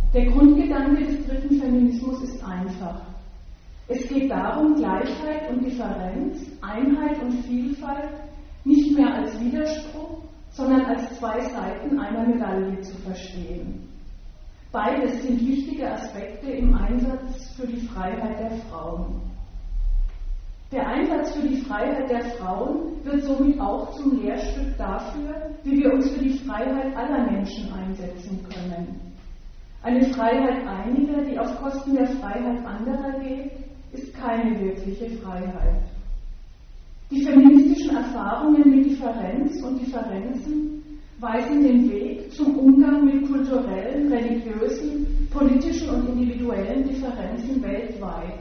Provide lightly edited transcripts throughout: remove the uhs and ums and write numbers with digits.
Der Grundgedanke des dritten Feminismus ist einfach. Es geht darum, Gleichheit und Differenz, Einheit und Vielfalt nicht mehr als Widerspruch, sondern als zwei Seiten einer Medaille zu verstehen. Beides sind wichtige Aspekte im Einsatz für die Freiheit der Frauen. Der Einsatz für die Freiheit der Frauen wird somit auch zum Lehrstück dafür, wie wir uns für die Freiheit aller Menschen einsetzen können. Eine Freiheit einiger, die auf Kosten der Freiheit anderer geht, ist keine wirkliche Freiheit. Die feministischen Erfahrungen mit Differenz und Differenzen weisen den Weg zum Umgang mit kulturellen, religiösen, politischen und individuellen Differenzen weltweit.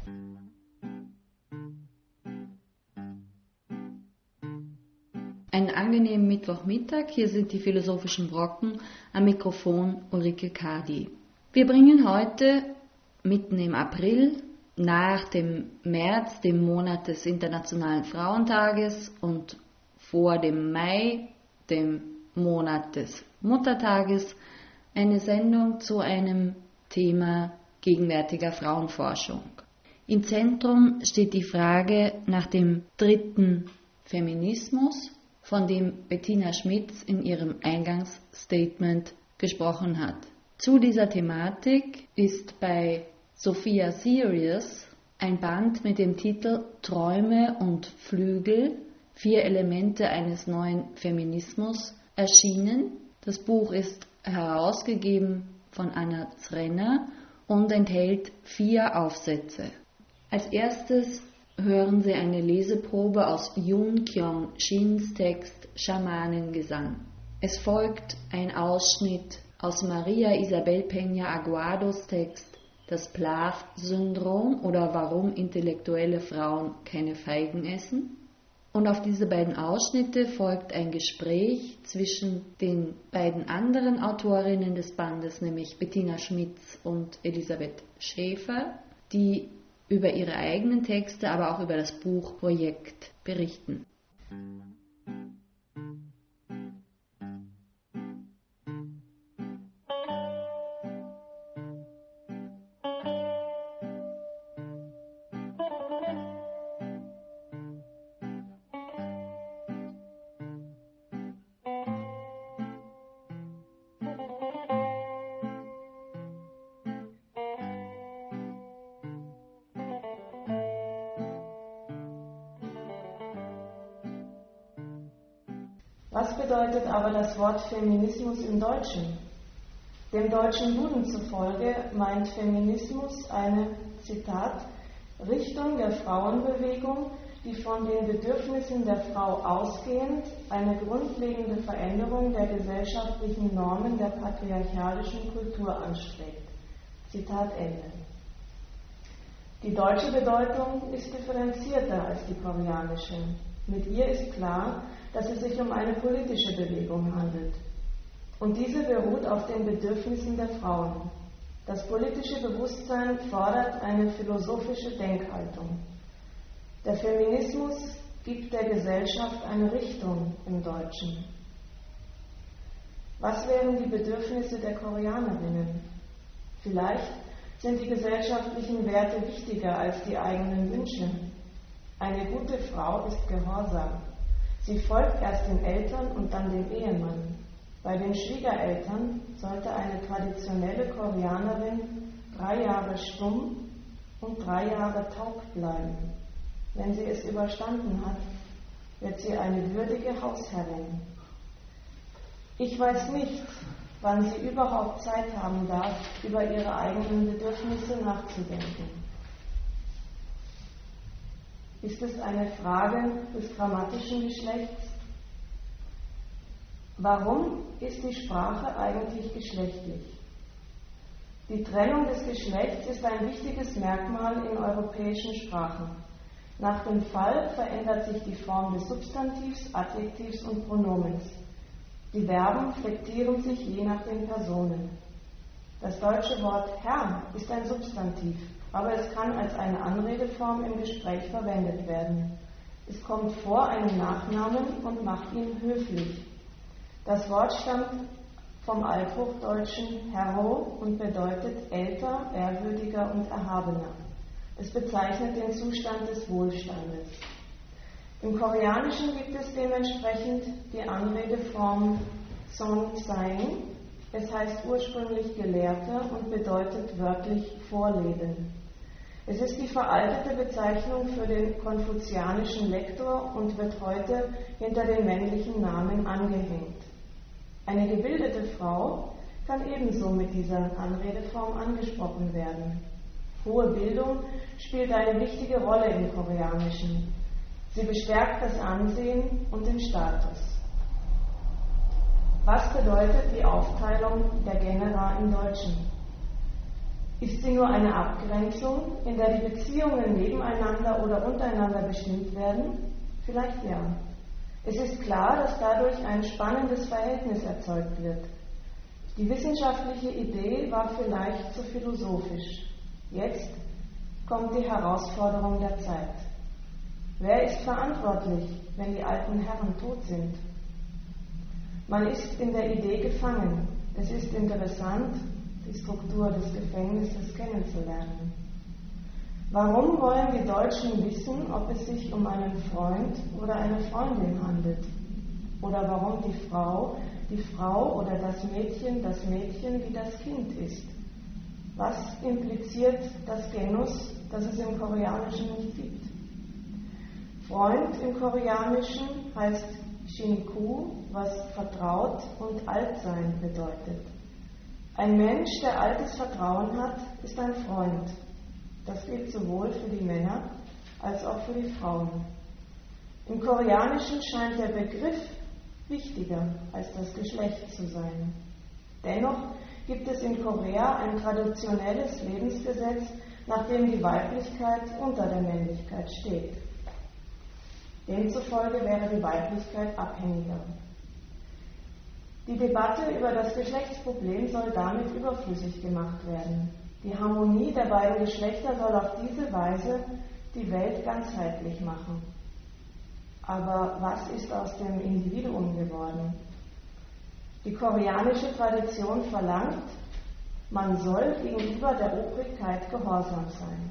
Einen angenehmen Mittwochmittag, hier sind die philosophischen Brocken, am Mikrofon Ulrike Kadi. Wir bringen heute, mitten im April, nach dem März, dem Monat des Internationalen Frauentages und vor dem Mai, dem Monat des Muttertages, eine Sendung zu einem Thema gegenwärtiger Frauenforschung. Im Zentrum steht die Frage nach dem dritten Feminismus, von dem Bettina Schmitz in ihrem Eingangsstatement gesprochen hat. Zu dieser Thematik ist bei Sophia Sirius ein Band mit dem Titel Träume und Flügel, 4 Elemente eines neuen Feminismus erschienen. Das Buch ist herausgegeben von Anna Zrenner und enthält 4 Aufsätze. Als erstes hören Sie eine Leseprobe aus Yoon Kyung-shins Text Schamanengesang. Es folgt ein Ausschnitt aus Maria Isabel Peña Aguados Text Das Plath-Syndrom oder Warum intellektuelle Frauen keine Feigen essen. Und auf diese beiden Ausschnitte folgt ein Gespräch zwischen den beiden anderen Autorinnen des Bandes, nämlich Bettina Schmitz und Elisabeth Schäfer, die über ihre eigenen Texte, aber auch über das Buchprojekt berichten. Was bedeutet aber das Wort Feminismus im Deutschen? Dem deutschen Duden zufolge meint Feminismus eine, Zitat, Richtung der Frauenbewegung, die von den Bedürfnissen der Frau ausgehend eine grundlegende Veränderung der gesellschaftlichen Normen der patriarchalischen Kultur anstrebt. Zitat Ende. Die deutsche Bedeutung ist differenzierter als die koreanische. Mit ihr ist klar, dass es sich um eine politische Bewegung handelt. Und diese beruht auf den Bedürfnissen der Frauen. Das politische Bewusstsein fordert eine philosophische Denkhaltung. Der Feminismus gibt der Gesellschaft eine Richtung im Deutschen. Was wären die Bedürfnisse der Koreanerinnen? Vielleicht sind die gesellschaftlichen Werte wichtiger als die eigenen Wünsche. Eine gute Frau ist gehorsam. Sie folgt erst den Eltern und dann dem Ehemann. Bei den Schwiegereltern sollte eine traditionelle Koreanerin 3 Jahre stumm und 3 Jahre taub bleiben. Wenn sie es überstanden hat, wird sie eine würdige Hausherrin. Ich weiß nicht, wann sie überhaupt Zeit haben darf, über ihre eigenen Bedürfnisse nachzudenken. Ist es eine Frage des grammatischen Geschlechts? Warum ist die Sprache eigentlich geschlechtlich? Die Trennung des Geschlechts ist ein wichtiges Merkmal in europäischen Sprachen. Nach dem Fall verändert sich die Form des Substantivs, Adjektivs und Pronomens. Die Verben flektieren sich je nach den Personen. Das deutsche Wort Herr ist ein Substantiv, aber es kann als eine Anredeform im Gespräch verwendet werden. Es kommt vor einem Nachnamen und macht ihn höflich. Das Wort stammt vom althochdeutschen Herro und bedeutet älter, ehrwürdiger und erhabener. Es bezeichnet den Zustand des Wohlstandes. Im Koreanischen gibt es dementsprechend die Anredeform Son Saeng. Es heißt ursprünglich Gelehrter und bedeutet wörtlich Vorleben. Es ist die veraltete Bezeichnung für den konfuzianischen Lektor und wird heute hinter den männlichen Namen angehängt. Eine gebildete Frau kann ebenso mit dieser Anredeform angesprochen werden. Hohe Bildung spielt eine wichtige Rolle im Koreanischen. Sie bestärkt das Ansehen und den Status. Was bedeutet die Aufteilung der Genera im Deutschen? Ist sie nur eine Abgrenzung, in der die Beziehungen nebeneinander oder untereinander bestimmt werden? Vielleicht ja. Es ist klar, dass dadurch ein spannendes Verhältnis erzeugt wird. Die wissenschaftliche Idee war vielleicht zu philosophisch. Jetzt kommt die Herausforderung der Zeit. Wer ist verantwortlich, wenn die alten Herren tot sind? Man ist in der Idee gefangen. Es ist interessant, die Struktur des Gefängnisses kennenzulernen. Warum wollen die Deutschen wissen, ob es sich um einen Freund oder eine Freundin handelt? Oder warum die Frau oder das Mädchen wie das Kind ist? Was impliziert das Genus, das es im Koreanischen nicht gibt? Freund im Koreanischen heißt Shinku, was vertraut und alt sein bedeutet. Ein Mensch, der altes Vertrauen hat, ist ein Freund. Das gilt sowohl für die Männer als auch für die Frauen. Im Koreanischen scheint der Begriff wichtiger als das Geschlecht zu sein. Dennoch gibt es in Korea ein traditionelles Lebensgesetz, nach dem die Weiblichkeit unter der Männlichkeit steht. Demzufolge wäre die Weiblichkeit abhängiger. Die Debatte über das Geschlechtsproblem soll damit überflüssig gemacht werden. Die Harmonie der beiden Geschlechter soll auf diese Weise die Welt ganzheitlich machen. Aber was ist aus dem Individuum geworden? Die koreanische Tradition verlangt, man soll gegenüber der Obrigkeit gehorsam sein.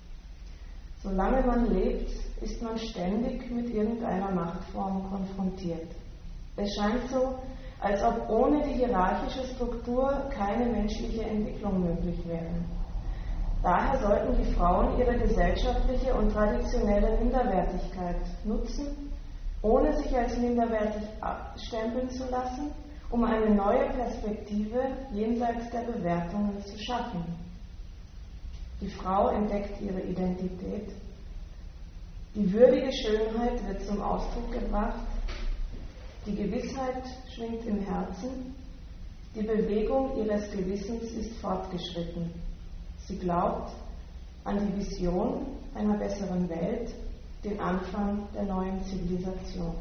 Solange man lebt, ist man ständig mit irgendeiner Machtform konfrontiert. Es scheint so, als ob ohne die hierarchische Struktur keine menschliche Entwicklung möglich wäre. Daher sollten die Frauen ihre gesellschaftliche und traditionelle Minderwertigkeit nutzen, ohne sich als minderwertig abstempeln zu lassen, um eine neue Perspektive jenseits der Bewertungen zu schaffen. Die Frau entdeckt ihre Identität. Die würdige Schönheit wird zum Ausdruck gebracht. Die Gewissheit schwingt im Herzen. Die Bewegung ihres Gewissens ist fortgeschritten. Sie glaubt an die Vision einer besseren Welt, den Anfang der neuen Zivilisation.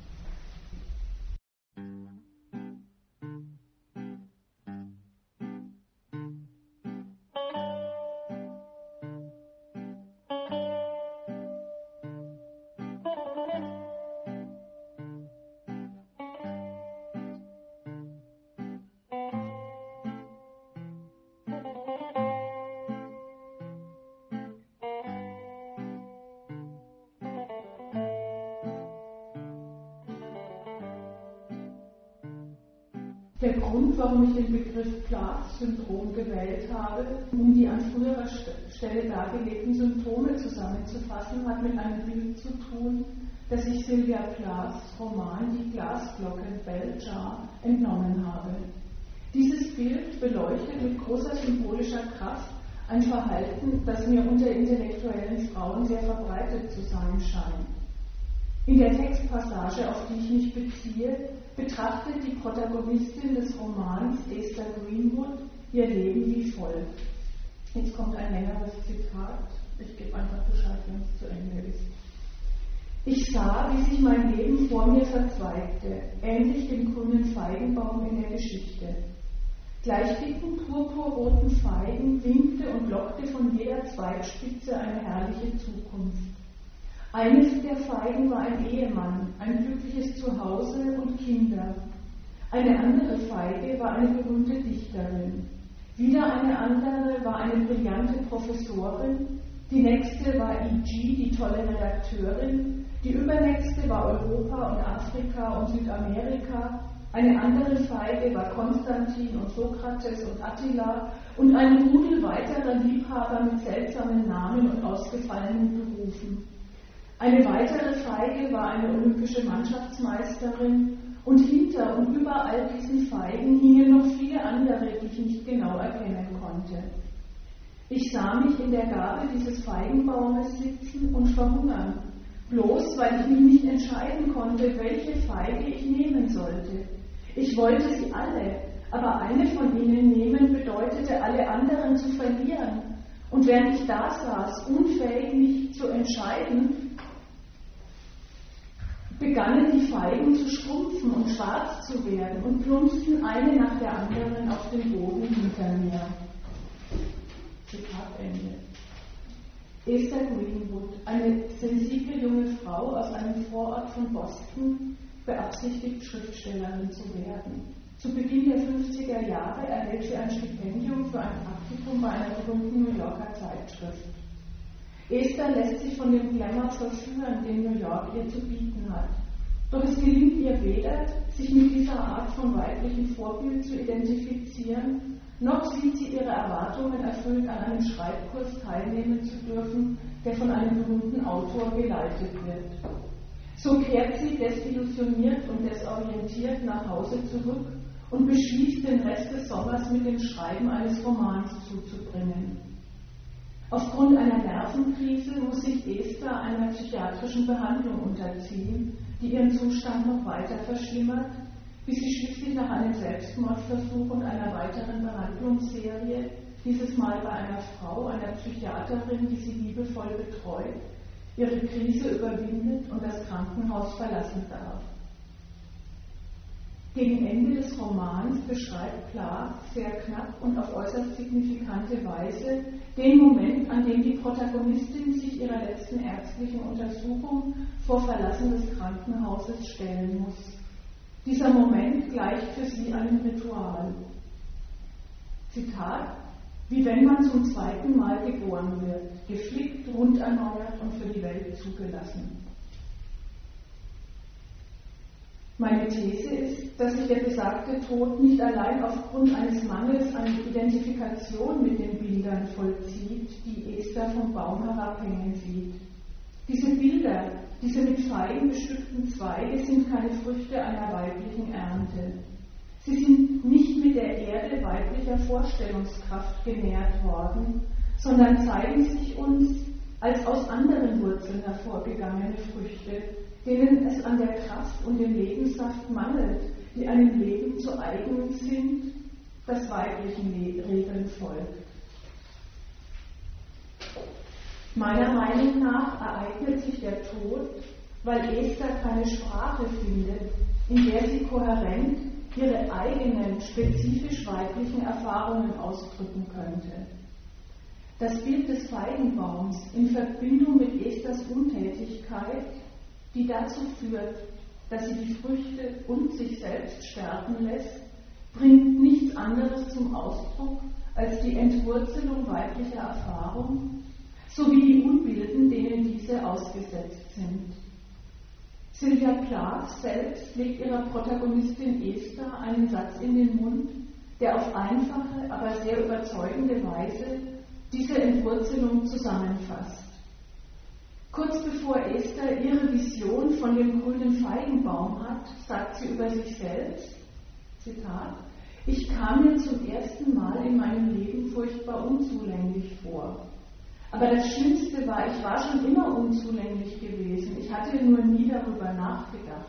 Der Grund, warum ich den Begriff Plath-Syndrom gewählt habe, um die an früherer Stelle dargelegten Symptome zusammenzufassen, hat mit einem Bild zu tun, das ich Sylvia Plaths Roman Die Glasglocke Bell Jar entnommen habe. Dieses Bild beleuchtet mit großer symbolischer Kraft ein Verhalten, das mir unter intellektuellen Frauen sehr verbreitet zu sein scheint. In der Textpassage, auf die ich mich beziehe, betrachtet die Protagonistin des Romans Esther Greenwood ihr Leben wie folgt. Jetzt kommt ein längeres Zitat. Ich gebe einfach Bescheid, wenn es zu Ende ist. Ich sah, wie sich mein Leben vor mir verzweigte, ähnlich dem grünen Feigenbaum in der Geschichte. Gleich dicken purpurroten Feigen winkte und lockte von jeder Zweigspitze eine herrliche Zukunft. Eines der Feigen war ein Ehemann, ein glückliches Zuhause und Kinder. Eine andere Feige war eine berühmte Dichterin. Wieder eine andere war eine brillante Professorin. Die nächste war E.G., die tolle Redakteurin. Die übernächste war Europa und Afrika und Südamerika. Eine andere Feige war Konstantin und Sokrates und Attila und ein Rudel weiterer Liebhaber mit seltsamen Namen und ausgefallenen Berufen. Eine weitere Feige war eine olympische Mannschaftsmeisterin und hinter und über all diesen Feigen hingen noch viele andere, die ich nicht genau erkennen konnte. Ich sah mich in der Gabe dieses Feigenbaumes sitzen und verhungern, bloß weil ich mich nicht entscheiden konnte, welche Feige ich nehmen sollte. Ich wollte sie alle, aber eine von ihnen nehmen bedeutete, alle anderen zu verlieren. Und während ich da saß, unfähig mich zu entscheiden, begannen die Feigen zu schrumpfen und schwarz zu werden und plumpsten eine nach der anderen auf den Boden hinter mir. Zitat Ende. Esther Greenwood, eine sensible junge Frau aus einem Vorort von Boston, beabsichtigt, Schriftstellerin zu werden. Zu Beginn der 50er Jahre erhält sie ein Stipendium für ein Praktikum bei einer berühmten New Yorker Zeitschrift. Esther lässt sich von dem Glamour verführen, den New York ihr zu bieten hat. Doch es gelingt ihr weder, sich mit dieser Art von weiblichem Vorbild zu identifizieren, noch sieht sie ihre Erwartungen erfüllt, an einem Schreibkurs teilnehmen zu dürfen, der von einem berühmten Autor geleitet wird. So kehrt sie desillusioniert und desorientiert nach Hause zurück und beschließt, den Rest des Sommers mit dem Schreiben eines Romans zuzubringen. Aufgrund einer Nervenkrise muss sich Esther einer psychiatrischen Behandlung unterziehen, die ihren Zustand noch weiter verschlimmert, bis sie schließlich nach einem Selbstmordversuch und einer weiteren Behandlungsserie, dieses Mal bei einer Frau, einer Psychiaterin, die sie liebevoll betreut, ihre Krise überwindet und das Krankenhaus verlassen darf. Gegen Ende des Romans beschreibt Clark sehr knapp und auf äußerst signifikante Weise den Moment, an dem die Protagonistin sich ihrer letzten ärztlichen Untersuchung vor Verlassen des Krankenhauses stellen muss. Dieser Moment gleicht für sie einem Ritual. Zitat: Wie wenn man zum zweiten Mal geboren wird, geflickt, rund erneuert und für die Welt zugelassen. Meine These ist, dass sich der besagte Tod nicht allein aufgrund eines Mangels an Identifikation mit den Bildern vollzieht, die Esther vom Baum herabhängen sieht. Diese Bilder, diese mit Feigen bestückten Zweige, sind keine Früchte einer weiblichen Ernte. Sie sind nicht mit der Erde weiblicher Vorstellungskraft genährt worden, sondern zeigen sich uns als aus anderen Wurzeln hervorgegangene Früchte, denen es an der Kraft und dem Lebenssaft mangelt, die einem Leben zu eigen sind, das weiblichen Regeln folgt. Meiner Meinung nach ereignet sich der Tod, weil Esther keine Sprache findet, in der sie kohärent ihre eigenen, spezifisch weiblichen Erfahrungen ausdrücken könnte. Das Bild des Feigenbaums in Verbindung mit Esthers Untätigkeit, die dazu führt, dass sie die Früchte und sich selbst sterben lässt, bringt nichts anderes zum Ausdruck als die Entwurzelung weiblicher Erfahrung sowie die Unbilden, denen diese ausgesetzt sind. Sylvia Plath selbst legt ihrer Protagonistin Esther einen Satz in den Mund, der auf einfache, aber sehr überzeugende Weise diese Entwurzelung zusammenfasst. Kurz bevor Esther ihre Vision von dem grünen Feigenbaum hat, sagt sie über sich selbst, Zitat: Ich kam mir zum ersten Mal in meinem Leben furchtbar unzulänglich vor. Aber das Schlimmste war, ich war schon immer unzulänglich gewesen. Ich hatte nur nie darüber nachgedacht.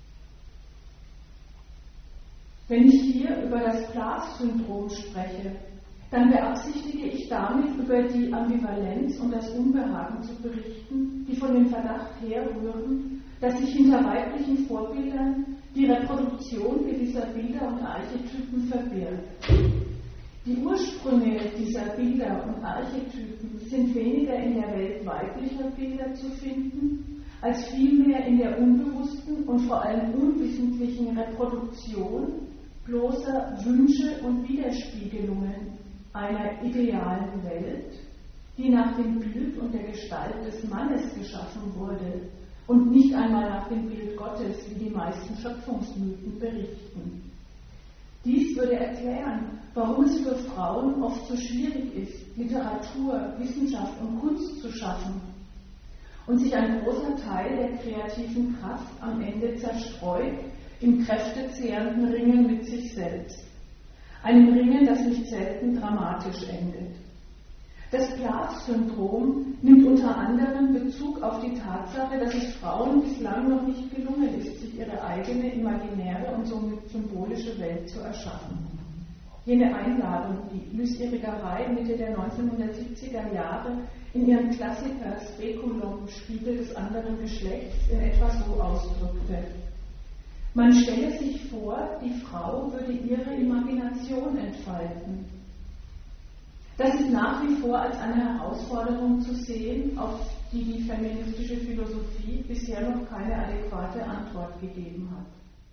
Wenn ich hier über das Plath-Syndrom spreche, dann beabsichtige ich damit, über die Ambivalenz und das Unbehagen zu berichten, die von dem Verdacht herrühren, dass sich hinter weiblichen Vorbildern die Reproduktion gewisser Bilder und Archetypen verbirgt. Die Ursprünge dieser Bilder und Archetypen sind weniger in der Welt weiblicher Bilder zu finden, als vielmehr in der unbewussten und vor allem unwissentlichen Reproduktion bloßer Wünsche und Widerspiegelungen einer idealen Welt, die nach dem Bild und der Gestalt des Mannes geschaffen wurde und nicht einmal nach dem Bild Gottes, wie die meisten Schöpfungsmythen berichten. Dies würde erklären, warum es für Frauen oft so schwierig ist, Literatur, Wissenschaft und Kunst zu schaffen und sich ein großer Teil der kreativen Kraft am Ende zerstreut im kräftezehrenden Ringen mit sich selbst. Einem Ringen, das nicht selten dramatisch endet. Das Plath-Syndrom nimmt unter anderem Bezug auf die Tatsache, dass es Frauen bislang noch nicht gelungen ist, sich ihre eigene imaginäre und somit symbolische Welt zu erschaffen. Jene Einladung, die Luce Irigaray Mitte der 1970er Jahre in ihrem Klassiker Speculum, Spiegel des anderen Geschlechts, in etwa so ausdrückte: Man stelle sich vor, die Frau würde ihre Imagination entfalten. Das ist nach wie vor als eine Herausforderung zu sehen, auf die die feministische Philosophie bisher noch keine adäquate Antwort gegeben hat.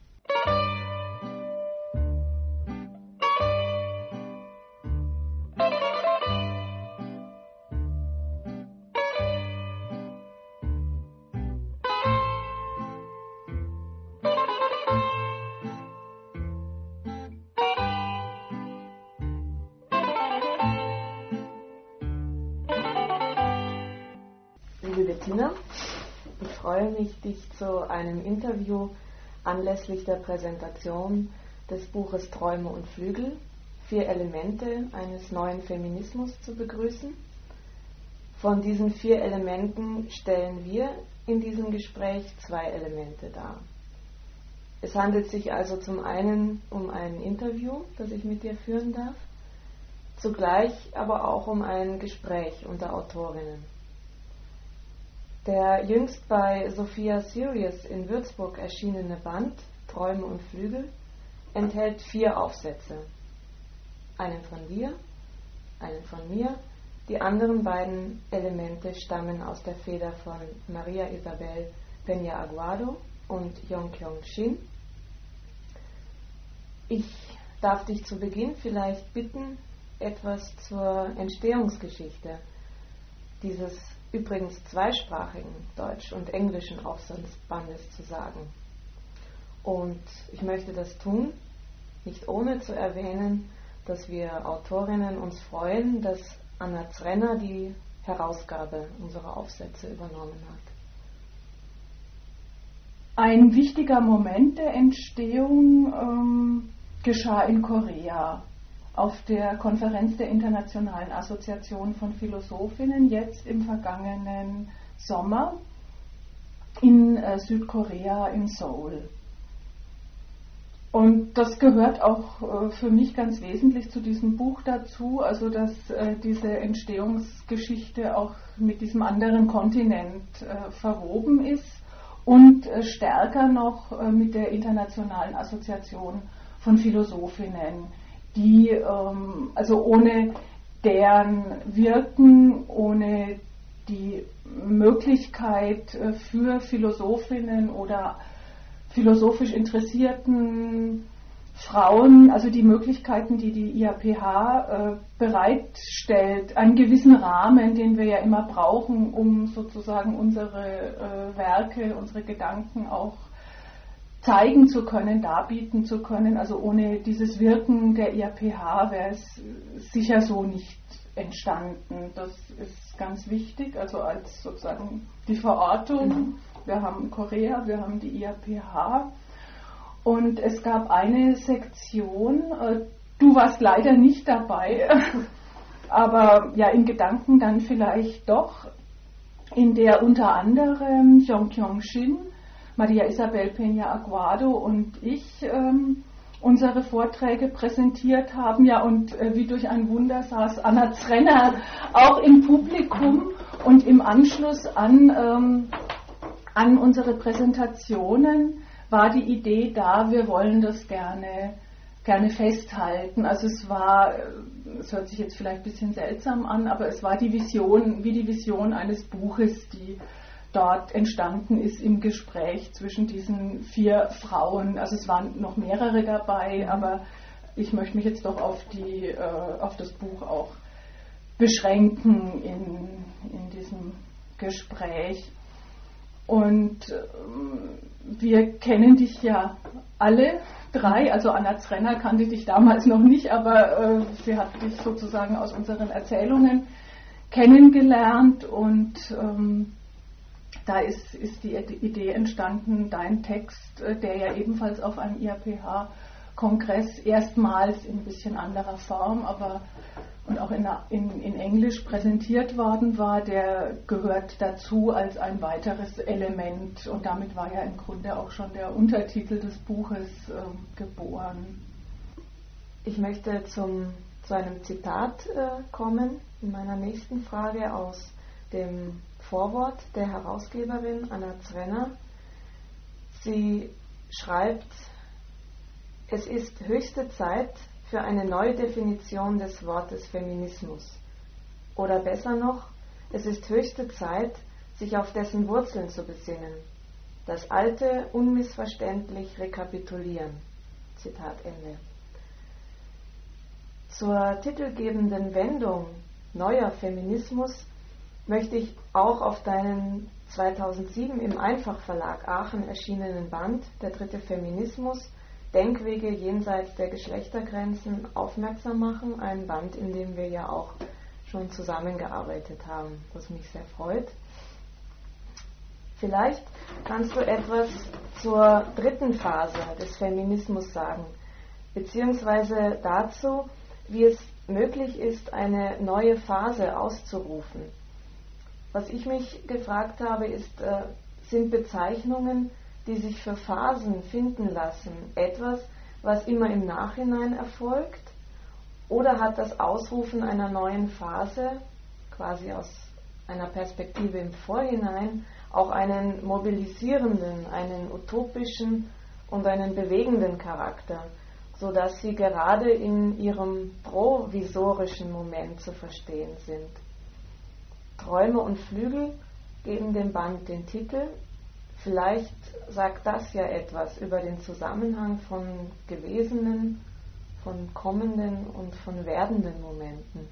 Liebe Bettina, ich freue mich, dich zu einem Interview anlässlich der Präsentation des Buches Träume und Flügel, 4 Elemente eines neuen Feminismus zu begrüßen. Von diesen 4 Elementen stellen wir in diesem Gespräch 2 Elemente dar. Es handelt sich also zum einen um ein Interview, das ich mit dir führen darf, zugleich aber auch um ein Gespräch unter Autorinnen. Der jüngst bei Sophia Sirius in Würzburg erschienene Band Träume und Flügel enthält 4 Aufsätze. Einen von dir, einen von mir. Die anderen beiden Elemente stammen aus der Feder von Maria Isabel Peña Aguado und Yong-Kyung Shin. Ich darf dich zu Beginn vielleicht bitten, etwas zur Entstehungsgeschichte dieses übrigens zweisprachigen deutsch- und englischen Aufsatzbandes zu sagen. Und ich möchte das tun, nicht ohne zu erwähnen, dass wir Autorinnen uns freuen, dass Anna Zrenner die Herausgabe unserer Aufsätze übernommen hat. Ein wichtiger Moment der Entstehung geschah in Korea. Auf der Konferenz der Internationalen Assoziation von Philosophinnen jetzt im vergangenen Sommer in Südkorea, in Seoul. Und das gehört auch für mich ganz wesentlich zu diesem Buch dazu, also dass diese Entstehungsgeschichte auch mit diesem anderen Kontinent verwoben ist und stärker noch mit der Internationalen Assoziation von Philosophinnen, die also ohne deren Wirken, ohne die Möglichkeit für Philosophinnen oder philosophisch interessierten Frauen, also die Möglichkeiten, die die IAPH bereitstellt, einen gewissen Rahmen, den wir ja immer brauchen, um sozusagen unsere Werke, unsere Gedanken auch zeigen zu können, darbieten zu können. Also ohne dieses Wirken der IAPH wäre es sicher so nicht entstanden. Das ist ganz wichtig, also als sozusagen die Verortung. Wir haben Korea, wir haben die IAPH und es gab eine Sektion, du warst leider nicht dabei, aber ja in Gedanken dann vielleicht doch, in der unter anderem Yong-Kyung Shin, Maria Isabel Peña Aguado und ich unsere Vorträge präsentiert haben. Ja, und wie durch ein Wunder saß Anna Zrenner auch im Publikum und im Anschluss an unsere Präsentationen war die Idee da, wir wollen das gerne festhalten. Also es hört sich jetzt vielleicht ein bisschen seltsam an, aber es war die Vision, wie die Vision eines Buches, die dort entstanden ist im Gespräch zwischen diesen 4 Frauen. Also es waren noch mehrere dabei, aber ich möchte mich jetzt doch auf das Buch auch beschränken in diesem Gespräch. Und wir kennen dich ja alle 3, also Anna Zrenner kannte dich damals noch nicht, aber sie hat dich sozusagen aus unseren Erzählungen kennengelernt und da ist die Idee entstanden, dein Text, der ja ebenfalls auf einem IAPH-Kongress erstmals in ein bisschen anderer Form, aber und auch in Englisch präsentiert worden war, der gehört dazu als ein weiteres Element und damit war ja im Grunde auch schon der Untertitel des Buches geboren. Ich möchte zu einem Zitat kommen in meiner nächsten Frage aus dem Vorwort der Herausgeberin Anna Zrenner. Sie schreibt: Es ist höchste Zeit für eine neue Definition des Wortes Feminismus. Oder besser noch, es ist höchste Zeit, sich auf dessen Wurzeln zu besinnen. Das Alte unmissverständlich rekapitulieren. Zitat Ende. Zur titelgebenden Wendung Neuer Feminismus möchte ich auch auf deinen 2007 im Einfachverlag Aachen erschienenen Band Der dritte Feminismus Denkwege jenseits der Geschlechtergrenzen aufmerksam machen. Ein Band, in dem wir ja auch schon zusammengearbeitet haben, was mich sehr freut. Vielleicht kannst du etwas zur dritten Phase des Feminismus sagen, beziehungsweise dazu, wie es möglich ist, eine neue Phase auszurufen. Was ich mich gefragt habe, sind Bezeichnungen, die sich für Phasen finden lassen, etwas, was immer im Nachhinein erfolgt? Oder hat das Ausrufen einer neuen Phase, quasi aus einer Perspektive im Vorhinein, auch einen mobilisierenden, einen utopischen und einen bewegenden Charakter, sodass sie gerade in ihrem provisorischen Moment zu verstehen sind? Träume und Flügel geben dem Band den Titel. Vielleicht sagt das ja etwas über den Zusammenhang von gewesenen, von kommenden und von werdenden Momenten.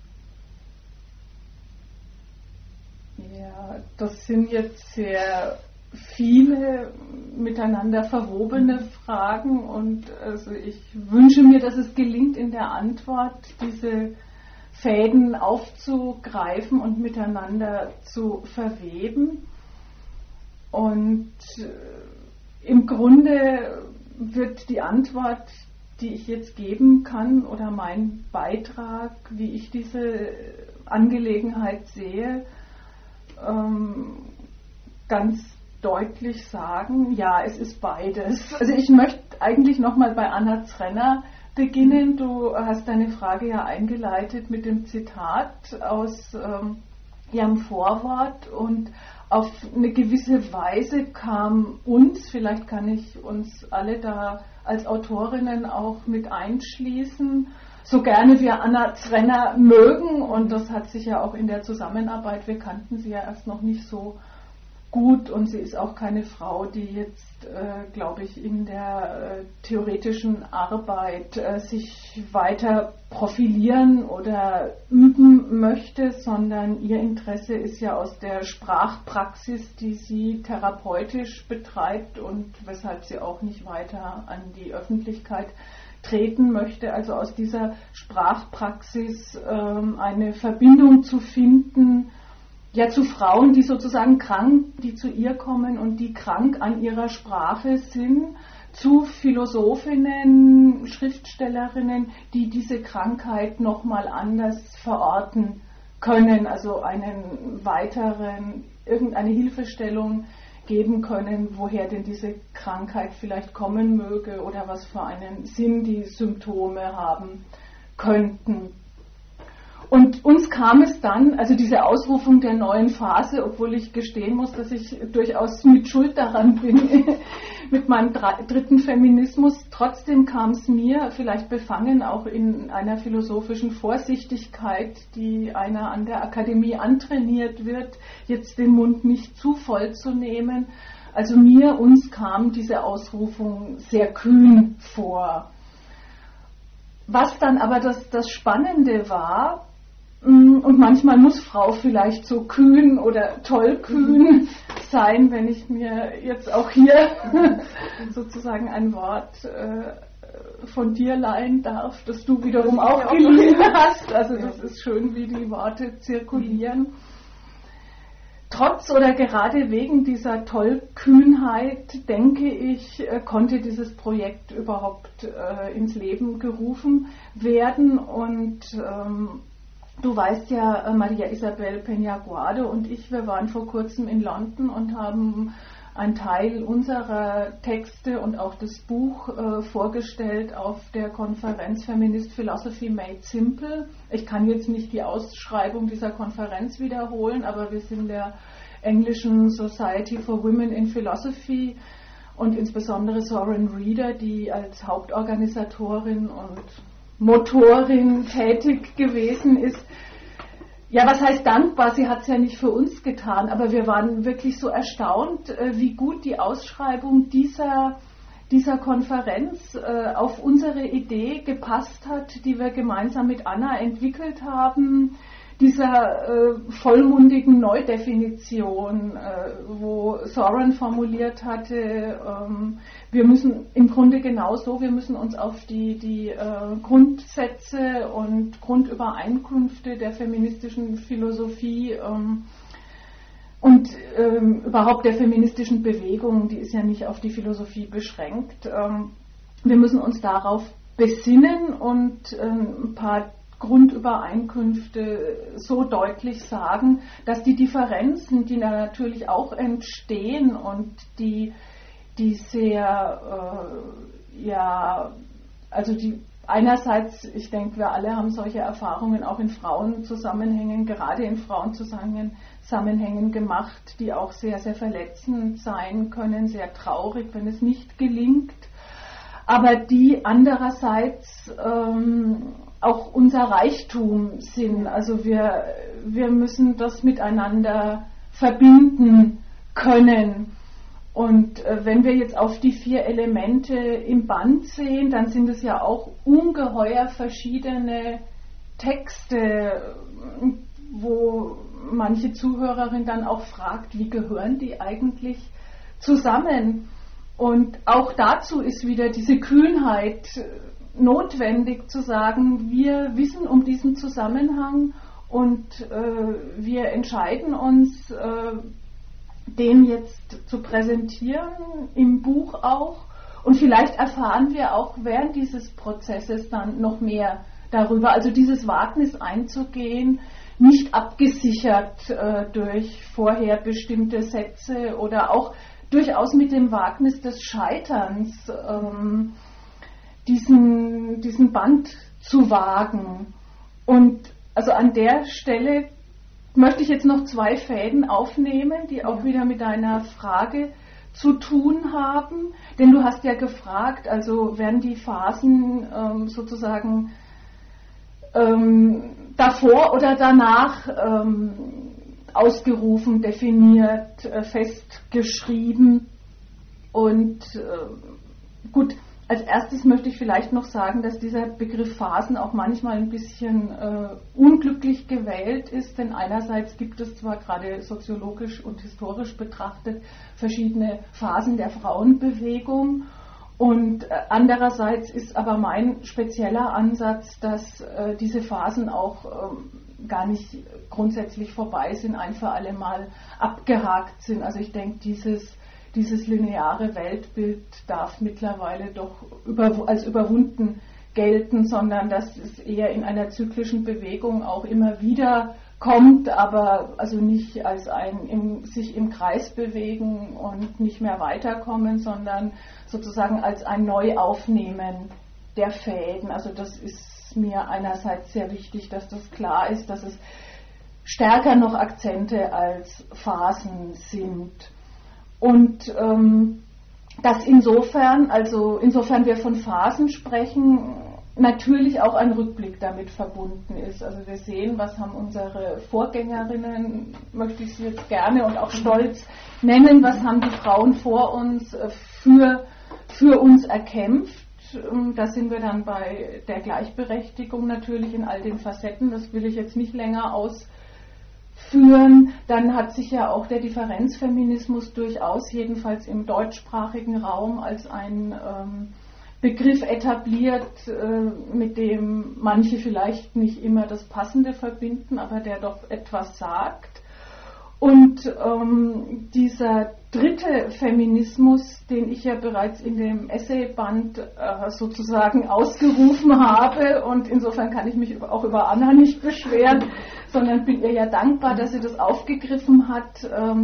Ja, das sind jetzt sehr viele miteinander verwobene Fragen und also ich wünsche mir, dass es gelingt, in der Antwort diese Fäden aufzugreifen und miteinander zu verweben. Und im Grunde wird die Antwort, die ich jetzt geben kann, oder mein Beitrag, wie ich diese Angelegenheit sehe, ganz deutlich sagen, ja, es ist beides. Also ich möchte eigentlich nochmal bei Anna Zrenner beginnen. Du hast deine Frage ja eingeleitet mit dem Zitat aus ihrem Vorwort und auf eine gewisse Weise kam uns, vielleicht kann ich uns alle da als Autorinnen auch mit einschließen, so gerne wir Anna Zrenner mögen, und das hat sich ja auch in der Zusammenarbeit, wir kannten sie ja erst noch nicht so gut und sie ist auch keine Frau, die jetzt, glaube ich, in der theoretischen Arbeit sich weiter profilieren oder üben möchte, sondern ihr Interesse ist ja aus der Sprachpraxis, die sie therapeutisch betreibt und weshalb sie auch nicht weiter an die Öffentlichkeit treten möchte, also aus dieser Sprachpraxis eine Verbindung zu finden, ja, zu Frauen, die sozusagen krank, die zu ihr kommen und die krank an ihrer Sprache sind, zu Philosophinnen, Schriftstellerinnen, die diese Krankheit nochmal anders verorten können, also irgendeine Hilfestellung geben können, woher denn diese Krankheit vielleicht kommen möge oder was für einen Sinn die Symptome haben könnten. Und uns kam es dann, also diese Ausrufung der neuen Phase, obwohl ich gestehen muss, dass ich durchaus mit Schuld daran bin, mit meinem dritten Feminismus, trotzdem kam es mir, vielleicht befangen auch in einer philosophischen Vorsichtigkeit, die einer an der Akademie antrainiert wird, jetzt den Mund nicht zu voll zu nehmen. Also uns kam diese Ausrufung sehr kühn vor. Was dann aber das Spannende war, und manchmal muss Frau vielleicht so kühn oder tollkühn sein, wenn ich mir jetzt auch hier sozusagen ein Wort von dir leihen darf, das du wiederum auch geliehen hast. Also das ist schön, wie die Worte zirkulieren. Trotz oder gerade wegen dieser Tollkühnheit, denke ich, konnte dieses Projekt überhaupt ins Leben gerufen werden. Und du weißt ja, Maria Isabel Peña-Guado und ich, wir waren vor kurzem in London und haben einen Teil unserer Texte und auch das Buch vorgestellt auf der Konferenz Feminist Philosophy Made Simple. Ich kann jetzt nicht die Ausschreibung dieser Konferenz wiederholen, aber wir sind der englischen Society for Women in Philosophy und insbesondere Soren Reader, die als Hauptorganisatorin und Motorin tätig gewesen ist. Ja, was heißt dankbar? Sie hat es ja nicht für uns getan, aber wir waren wirklich so erstaunt, wie gut die Ausschreibung dieser Konferenz auf unsere Idee gepasst hat, die wir gemeinsam mit Anna entwickelt haben, dieser vollmundigen Neudefinition, wo Soren formuliert hatte, wir müssen im Grunde genauso, wir müssen uns auf die Grundsätze und Grundübereinkünfte der feministischen Philosophie und überhaupt der feministischen Bewegung, die ist ja nicht auf die Philosophie beschränkt, wir müssen uns darauf besinnen und ein paar Grundübereinkünfte so deutlich sagen, dass die Differenzen, die natürlich auch entstehen und die sehr, also die einerseits, ich denke, wir alle haben solche Erfahrungen auch in Frauenzusammenhängen, gerade in Frauenzusammenhängen gemacht, die auch sehr, sehr verletzend sein können, sehr traurig, wenn es nicht gelingt, aber die andererseits auch unser Reichtum sind. Also wir müssen das miteinander verbinden können. Und wenn wir jetzt auf die 4 Elemente im Band sehen, dann sind es ja auch ungeheuer verschiedene Texte, wo manche Zuhörerin dann auch fragt, wie gehören die eigentlich zusammen? Und auch dazu ist wieder diese Kühnheit notwendig zu sagen, wir wissen um diesen Zusammenhang und wir entscheiden uns, den jetzt zu präsentieren, im Buch auch. Und vielleicht erfahren wir auch während dieses Prozesses dann noch mehr darüber. Also dieses Wagnis einzugehen, nicht abgesichert durch vorher bestimmte Sätze oder auch durchaus mit dem Wagnis des Scheiterns, diesen Band zu wagen. Und also an der Stelle möchte ich jetzt noch 2 Fäden aufnehmen, die auch wieder mit deiner Frage zu tun haben. Denn du hast ja gefragt, also werden die Phasen sozusagen davor oder danach ausgerufen, definiert, festgeschrieben. Und gut, als erstes möchte ich vielleicht noch sagen, dass dieser Begriff Phasen auch manchmal ein bisschen unglücklich gewählt ist, denn einerseits gibt es zwar gerade soziologisch und historisch betrachtet verschiedene Phasen der Frauenbewegung und andererseits ist aber mein spezieller Ansatz, dass diese Phasen auch gar nicht grundsätzlich vorbei sind, ein für alle Mal abgehakt sind. Also ich denke, dieses lineare Weltbild darf mittlerweile doch als überwunden gelten, sondern dass es eher in einer zyklischen Bewegung auch immer wieder kommt, aber also nicht als sich im Kreis bewegen und nicht mehr weiterkommen, sondern sozusagen als ein Neuaufnehmen der Fäden. Also das ist ist mir einerseits sehr wichtig, dass das klar ist, dass es stärker noch Akzente als Phasen sind. Und dass insofern wir von Phasen sprechen, natürlich auch ein Rückblick damit verbunden ist. Also wir sehen, was haben unsere Vorgängerinnen, möchte ich sie jetzt gerne und auch stolz nennen, was haben die Frauen vor uns für uns erkämpft. Da sind wir dann bei der Gleichberechtigung natürlich in all den Facetten, das will ich jetzt nicht länger ausführen. Dann hat sich ja auch der Differenzfeminismus durchaus, jedenfalls im deutschsprachigen Raum, als ein Begriff etabliert, mit dem manche vielleicht nicht immer das Passende verbinden, aber der doch etwas sagt. Und dieser dritte Feminismus, den ich ja bereits in dem Essayband sozusagen ausgerufen habe, und insofern kann ich mich auch über Anna nicht beschweren, sondern bin ihr ja dankbar, dass sie das aufgegriffen hat.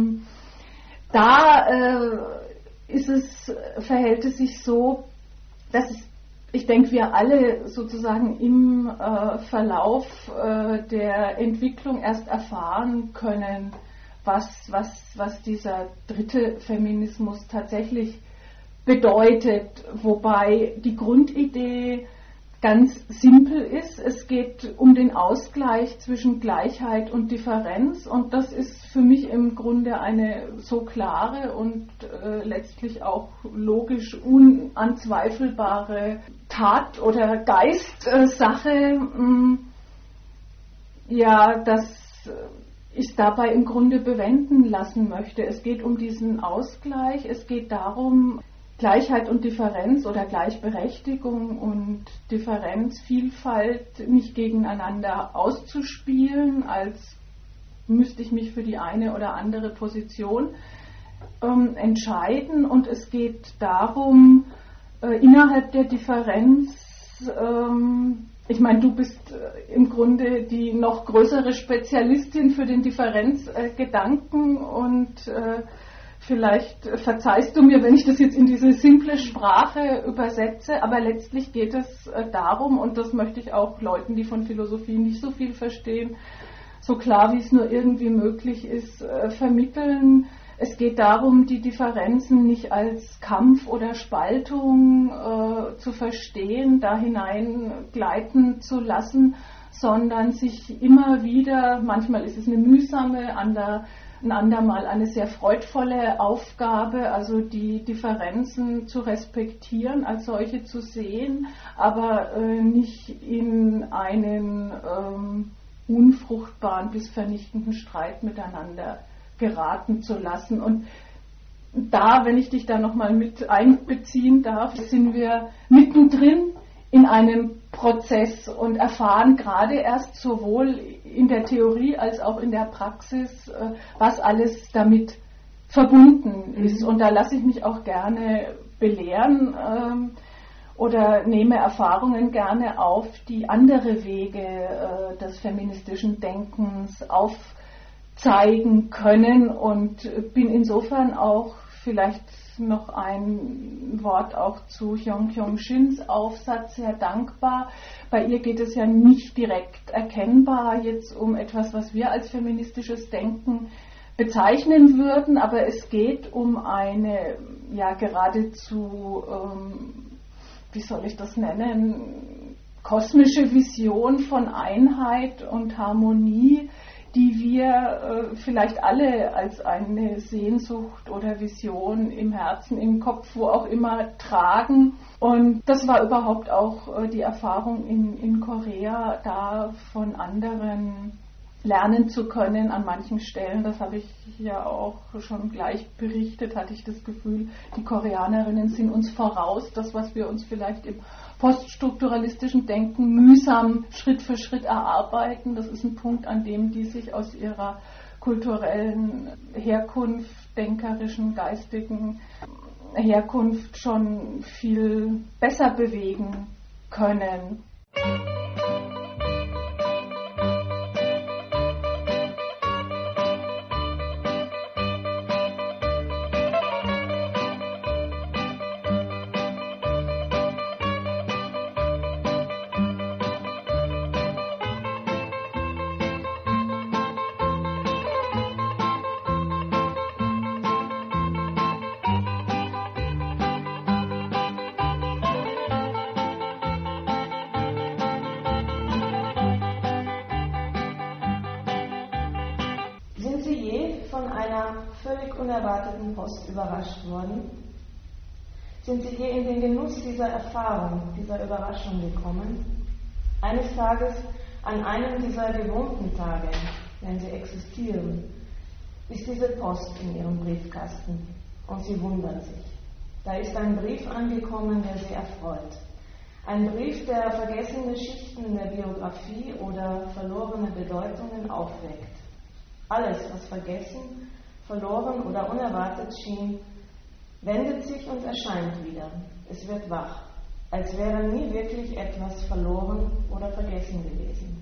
Verhält es sich so, dass ich denke, wir alle sozusagen im Verlauf der Entwicklung erst erfahren können, was dieser dritte Feminismus tatsächlich bedeutet, wobei die Grundidee ganz simpel ist. Es geht um den Ausgleich zwischen Gleichheit und Differenz, und das ist für mich im Grunde eine so klare und letztlich auch logisch unanzweifelbare Tat- oder Geistsache, dass ich dabei im Grunde bewenden lassen möchte. Es geht um diesen Ausgleich, es geht darum, Gleichheit und Differenz oder Gleichberechtigung und Differenz, Vielfalt nicht gegeneinander auszuspielen, als müsste ich mich für die eine oder andere Position entscheiden. Und es geht darum, innerhalb der Differenz, ich meine, du bist im Grunde die noch größere Spezialistin für den Differenzgedanken, und vielleicht verzeihst du mir, wenn ich das jetzt in diese simple Sprache übersetze, aber letztlich geht es darum, und das möchte ich auch Leuten, die von Philosophie nicht so viel verstehen, so klar wie es nur irgendwie möglich ist, vermitteln. Es geht darum, die Differenzen nicht als Kampf oder Spaltung zu verstehen, da hineingleiten zu lassen, sondern sich immer wieder, manchmal ist es eine mühsame, ein andermal eine sehr freudvolle Aufgabe, also die Differenzen zu respektieren, als solche zu sehen, aber nicht in einen unfruchtbaren bis vernichtenden Streit miteinander geraten zu lassen. Und da, wenn ich dich da nochmal mit einbeziehen darf, sind wir mittendrin in einem Prozess und erfahren gerade erst sowohl in der Theorie als auch in der Praxis, was alles damit verbunden ist. Und da lasse ich mich auch gerne belehren oder nehme Erfahrungen gerne auf, die andere Wege des feministischen Denkens aufzeigen können, und bin insofern auch vielleicht noch ein Wort auch zu Hyung Kyung Shins Aufsatz sehr dankbar. Bei ihr geht es ja nicht direkt erkennbar jetzt um etwas, was wir als feministisches Denken bezeichnen würden, aber es geht um eine geradezu, wie soll ich das nennen, kosmische Vision von Einheit und Harmonie, die wir vielleicht alle als eine Sehnsucht oder Vision im Herzen, im Kopf, wo auch immer tragen. Und das war überhaupt auch die Erfahrung in Korea, da von anderen lernen zu können an manchen Stellen. Das habe ich ja auch schon gleich berichtet, hatte ich das Gefühl, die Koreanerinnen sind uns voraus, das, was wir uns vielleicht im poststrukturalistischen Denken mühsam Schritt für Schritt erarbeiten. Das ist ein Punkt, an dem die sich aus ihrer kulturellen Herkunft, denkerischen, geistigen Herkunft schon viel besser bewegen können. von einer völlig unerwarteten Post überrascht worden? Sind Sie je in den Genuss dieser Erfahrung, dieser Überraschung gekommen? Eines Tages, an einem dieser gewohnten Tage, wenn sie existieren, ist diese Post in Ihrem Briefkasten und Sie wundern sich. Da ist ein Brief angekommen, der Sie erfreut. Ein Brief, der vergessene Schichten der Biografie oder verlorene Bedeutungen aufweckt. Alles, was vergessen, verloren oder unerwartet schien, wendet sich und erscheint wieder. Es wird wach, als wäre nie wirklich etwas verloren oder vergessen gewesen.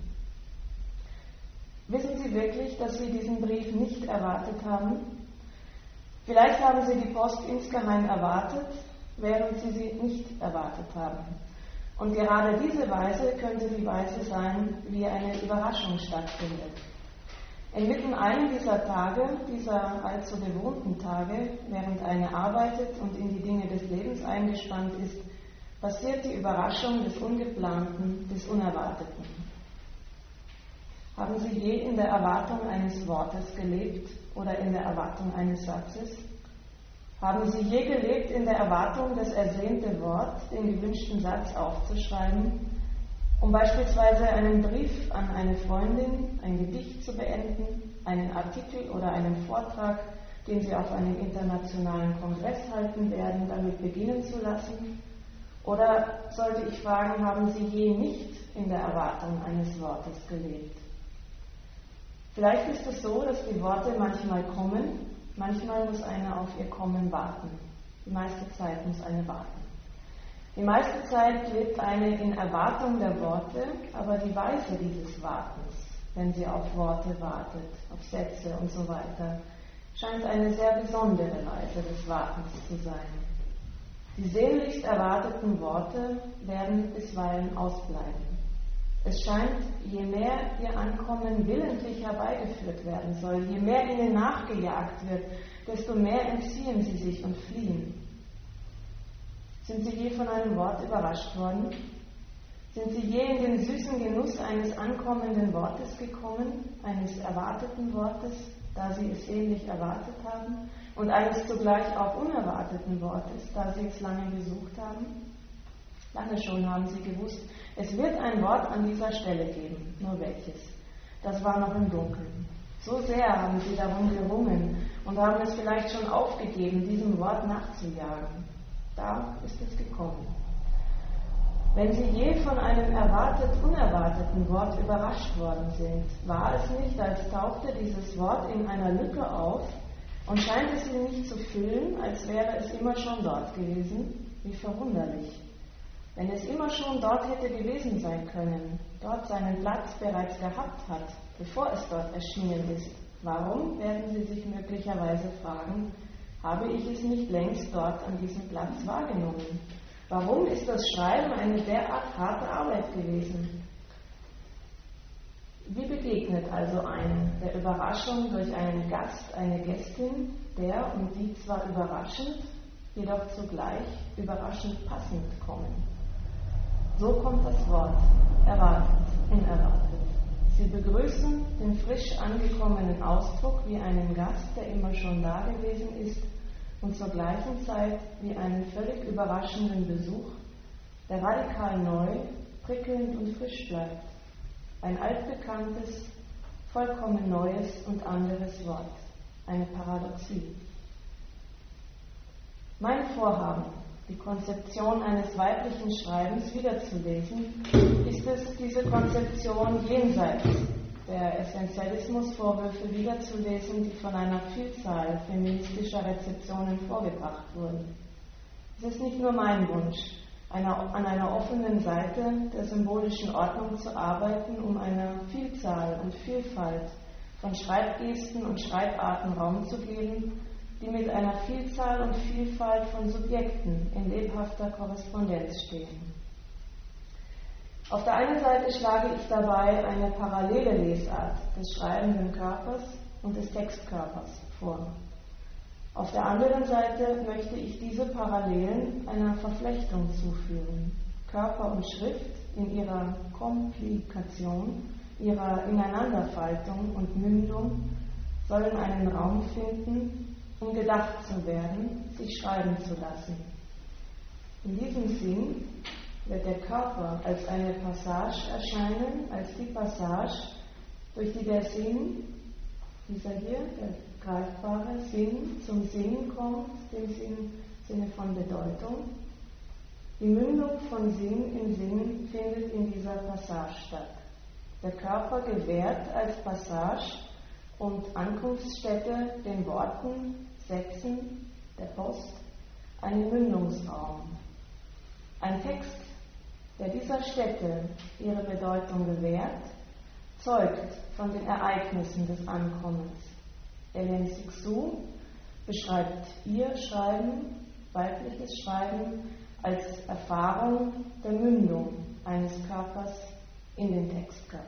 Wissen Sie wirklich, dass Sie diesen Brief nicht erwartet haben? Vielleicht haben Sie die Post insgeheim erwartet, während Sie sie nicht erwartet haben. Und gerade diese Weise könnte die Weise sein, wie eine Überraschung stattfindet. Inmitten einem dieser Tage, dieser allzu gewohnten Tage, während einer arbeitet und in die Dinge des Lebens eingespannt ist, passiert die Überraschung des Ungeplanten, des Unerwarteten. Haben Sie je in der Erwartung eines Wortes gelebt oder in der Erwartung eines Satzes? Haben Sie je gelebt in der Erwartung, das ersehnte Wort, den gewünschten Satz aufzuschreiben, um beispielsweise einen Brief an eine Freundin, ein Gedicht zu beenden, einen Artikel oder einen Vortrag, den Sie auf einem internationalen Kongress halten werden, damit beginnen zu lassen? Oder sollte ich fragen, haben Sie je nicht in der Erwartung eines Wortes gelebt? Vielleicht ist es so, dass die Worte manchmal kommen, manchmal muss einer auf ihr Kommen warten. Die meiste Zeit muss eine warten. Die meiste Zeit lebt eine in Erwartung der Worte, aber die Weise dieses Wartens, wenn sie auf Worte wartet, auf Sätze und so weiter, scheint eine sehr besondere Weise des Wartens zu sein. Die sehnlichst erwarteten Worte werden bisweilen ausbleiben. Es scheint, je mehr ihr Ankommen willentlich herbeigeführt werden soll, je mehr ihnen nachgejagt wird, desto mehr entziehen sie sich und fliehen. Sind Sie je von einem Wort überrascht worden? Sind Sie je in den süßen Genuss eines ankommenden Wortes gekommen, eines erwarteten Wortes, da Sie es sehnlich erwartet haben, und eines zugleich auch unerwarteten Wortes, da Sie es lange gesucht haben? Lange schon haben Sie gewusst, es wird ein Wort an dieser Stelle geben, nur welches? Das war noch im Dunkeln. So sehr haben Sie darum gerungen und haben es vielleicht schon aufgegeben, diesem Wort nachzujagen. Da ist es gekommen. Wenn Sie je von einem unerwarteten Wort überrascht worden sind, war es nicht, als tauchte dieses Wort in einer Lücke auf und scheint es Sie nicht zu füllen, als wäre es immer schon dort gewesen? Wie verwunderlich. Wenn es immer schon dort hätte gewesen sein können, dort seinen Platz bereits gehabt hat, bevor es dort erschienen ist, warum, werden Sie sich möglicherweise fragen, habe ich es nicht längst dort an diesem Platz wahrgenommen? Warum ist das Schreiben eine derart harte Arbeit gewesen? Wie begegnet also einem der Überraschung durch einen Gast, eine Gästin, der und die zwar überraschend, jedoch zugleich überraschend passend kommen? So kommt das Wort, erwartet, unerwartet. Sie begrüßen den frisch angekommenen Ausdruck wie einen Gast, der immer schon da gewesen ist, und zur gleichen Zeit wie einen völlig überraschenden Besuch, der radikal neu, prickelnd und frisch bleibt. Ein altbekanntes, vollkommen neues und anderes Wort, eine Paradoxie. Mein Vorhaben, die Konzeption eines weiblichen Schreibens wiederzulesen, ist es, diese Konzeption jenseits der Essentialismusvorwürfe wiederzulesen, die von einer Vielzahl feministischer Rezeptionen vorgebracht wurden. Es ist nicht nur mein Wunsch, an einer offenen Seite der symbolischen Ordnung zu arbeiten, um einer Vielzahl und Vielfalt von Schreibgesten und Schreibarten Raum zu geben, die mit einer Vielzahl und Vielfalt von Subjekten in lebhafter Korrespondenz stehen. Auf der einen Seite schlage ich dabei eine parallele Lesart des schreibenden Körpers und des Textkörpers vor. Auf der anderen Seite möchte ich diese Parallelen einer Verflechtung zuführen. Körper und Schrift in ihrer Komplikation, ihrer Ineinanderfaltung und Mündung sollen einen Raum finden, um gedacht zu werden, sich schreiben zu lassen. In diesem Sinn wird der Körper als eine Passage erscheinen, als die Passage, durch die der Sinn, dieser hier, der greifbare Sinn, zum Sinn kommt, dem Sinne von Bedeutung. Die Mündung von Sinn in Sinn findet in dieser Passage statt. Der Körper gewährt als Passage und Ankunftsstätte den Worten, Sätzen der Post einen Mündungsraum. Ein Text, der dieser Stätte ihre Bedeutung gewährt, zeugt von den Ereignissen des Ankommens. Hélène Cixous beschreibt ihr Schreiben, weibliches Schreiben, als Erfahrung der Mündung eines Körpers in den Textkörper.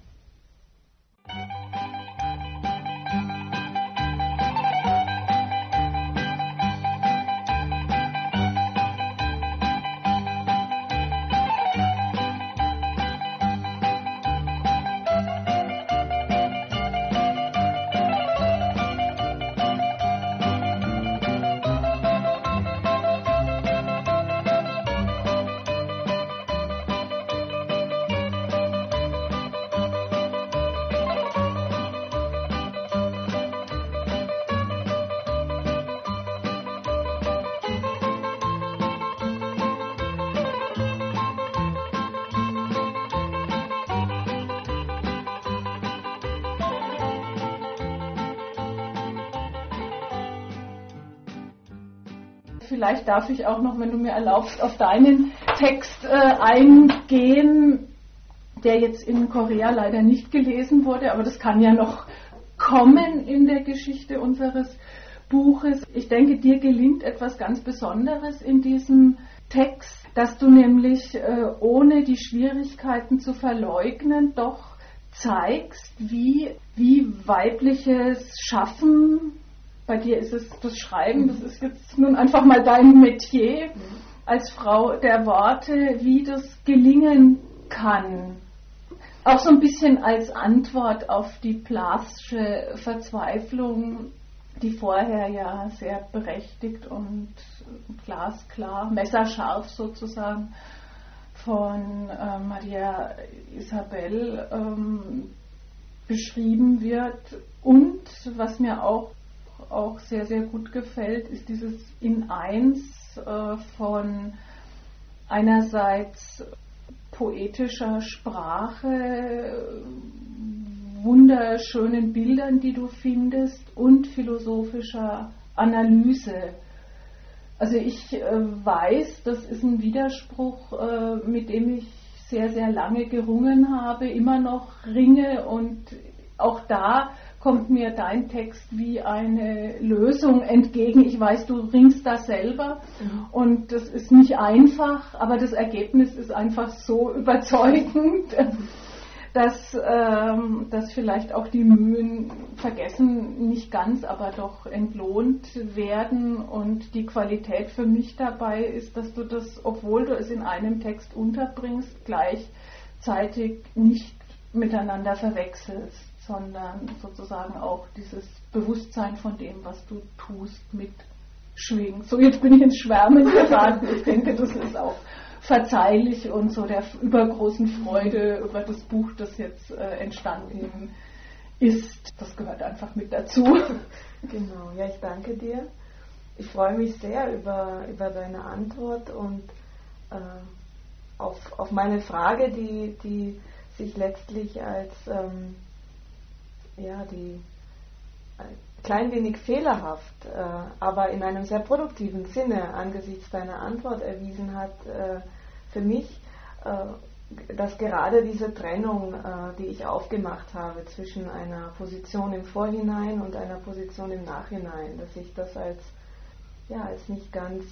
Vielleicht darf ich auch noch, wenn du mir erlaubst, auf deinen Text eingehen, der jetzt in Korea leider nicht gelesen wurde, aber das kann ja noch kommen in der Geschichte unseres Buches. Ich denke, dir gelingt etwas ganz Besonderes in diesem Text, dass du nämlich ohne die Schwierigkeiten zu verleugnen doch zeigst, wie weibliches Schaffen, bei dir ist es das Schreiben, das ist jetzt nun einfach mal dein Metier als Frau der Worte, wie das gelingen kann. Auch so ein bisschen als Antwort auf die Plasche Verzweiflung, die vorher ja sehr berechtigt und glasklar, messerscharf sozusagen von Maria Isabel beschrieben wird. Und was mir auch sehr, sehr gut gefällt, ist dieses In-Eins von einerseits poetischer Sprache, wunderschönen Bildern, die du findest, und philosophischer Analyse. Also ich weiß, das ist ein Widerspruch, mit dem ich sehr, sehr lange gerungen habe, immer noch ringe, und auch da kommt mir dein Text wie eine Lösung entgegen. Ich weiß, du ringst da selber und das ist nicht einfach, aber das Ergebnis ist einfach so überzeugend, dass vielleicht auch die Mühen vergessen, nicht ganz, aber doch entlohnt werden. Und die Qualität für mich dabei ist, dass du das, obwohl du es in einem Text unterbringst, gleichzeitig nicht miteinander verwechselst, sondern sozusagen auch dieses Bewusstsein von dem, was du tust, mitschwingt. So, jetzt bin ich ins Schwärmen geraten. Ich denke, das ist auch verzeihlich und so der übergroßen Freude über das Buch, das jetzt entstanden ist. Das gehört einfach mit dazu. Genau, ja, ich danke dir. Ich freue mich sehr über deine Antwort und auf meine Frage, die sich letztlich als die klein wenig fehlerhaft, aber in einem sehr produktiven Sinne angesichts deiner Antwort erwiesen hat, für mich, dass gerade diese Trennung, die ich aufgemacht habe zwischen einer Position im Vorhinein und einer Position im Nachhinein, dass ich das als nicht ganz